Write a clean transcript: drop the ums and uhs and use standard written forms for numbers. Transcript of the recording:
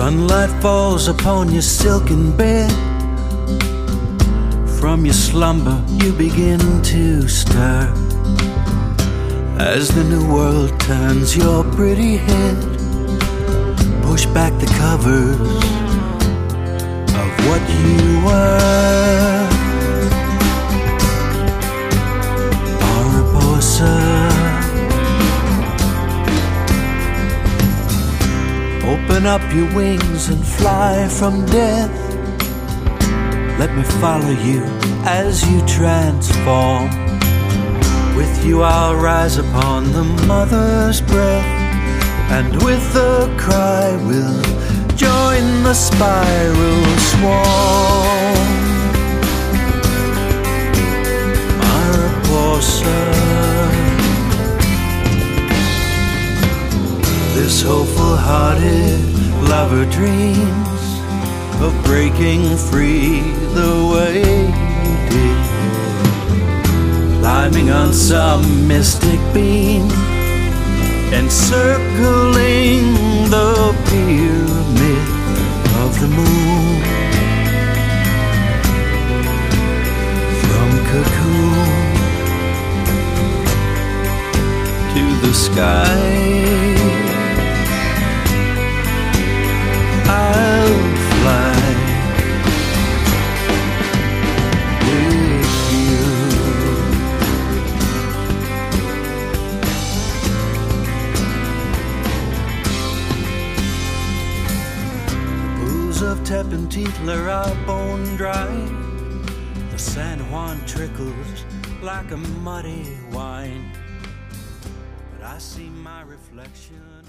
Sunlight falls upon your silken bed. From your slumber you begin to stir, as the new world turns your pretty head. Push back the covers of what you were. Mariposa, open up your wings and fly from death. Let me follow you as you transform. With you I'll rise upon the mother's breath, and with a cry we'll join the spiral swarm. Mariposa, this hopeful-hearted lover dreams of breaking free the way you did, climbing on some mystic beam, encircling the pyramid of the moon. From cocoon to the sky, I'll fly with you. The pools of Tepentitler are bone dry. The San Juan trickles like a muddy wine, but I see my reflection